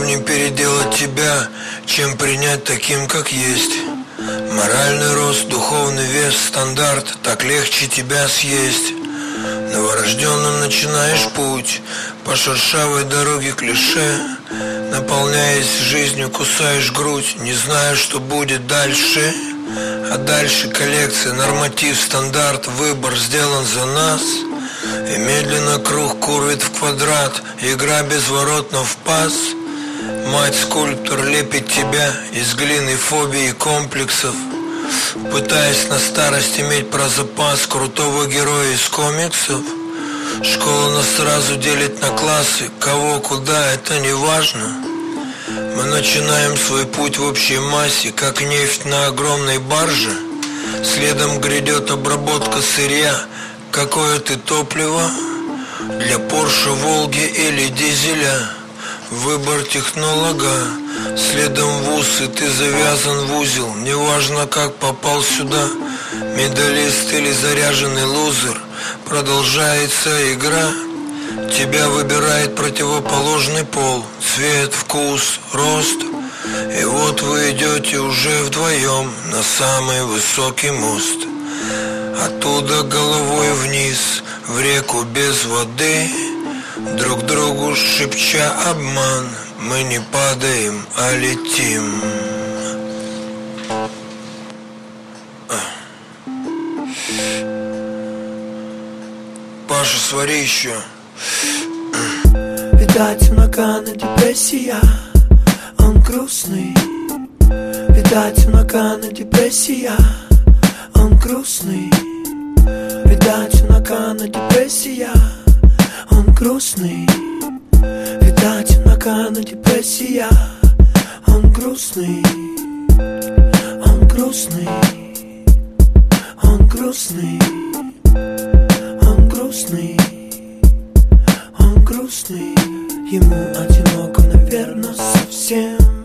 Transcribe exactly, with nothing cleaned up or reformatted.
не переделать тебя, чем принять таким, как есть. Моральный рост, духовный вес, стандарт, так легче тебя съесть. Новорожденным начинаешь путь по шершавой дороге клише. Наполняясь жизнью, кусаешь грудь, не зная, что будет дальше. А дальше коллекция, норматив, стандарт, выбор сделан за нас. И медленно круг курвит в квадрат, игра безворотно в пас. Мать-скульптор лепит тебя из глины, фобий и комплексов, пытаясь на старость иметь про запас крутого героя из комиксов. Школа нас сразу делит на классы, кого, куда, это не важно. Мы начинаем свой путь в общей массе, как нефть на огромной барже. Следом грядет обработка сырья. Какое ты топливо? Для Порше, Волги или дизеля? Выбор технолога. Следом в усы ты завязан в узел. Неважно, как попал сюда, медалист или заряженный лузер. Продолжается игра. Тебя выбирает противоположный пол. Цвет, вкус, рост. И вот вы идете уже вдвоем на самый высокий мост. Оттуда головой вниз, в реку без воды, друг другу шепча обман. Мы не падаем, а летим. Паша, свари еще. Видать, у Нагана депрессия, он грустный. Видать, у Нагана депрессия, он грустный. Видать, у Нагана депрессия, он грустный. Видать, у Нагана депрессия, он грустный. Он грустный. Он грустный. Он грустный. Он грустный. Ему одиноко, наверное, совсем.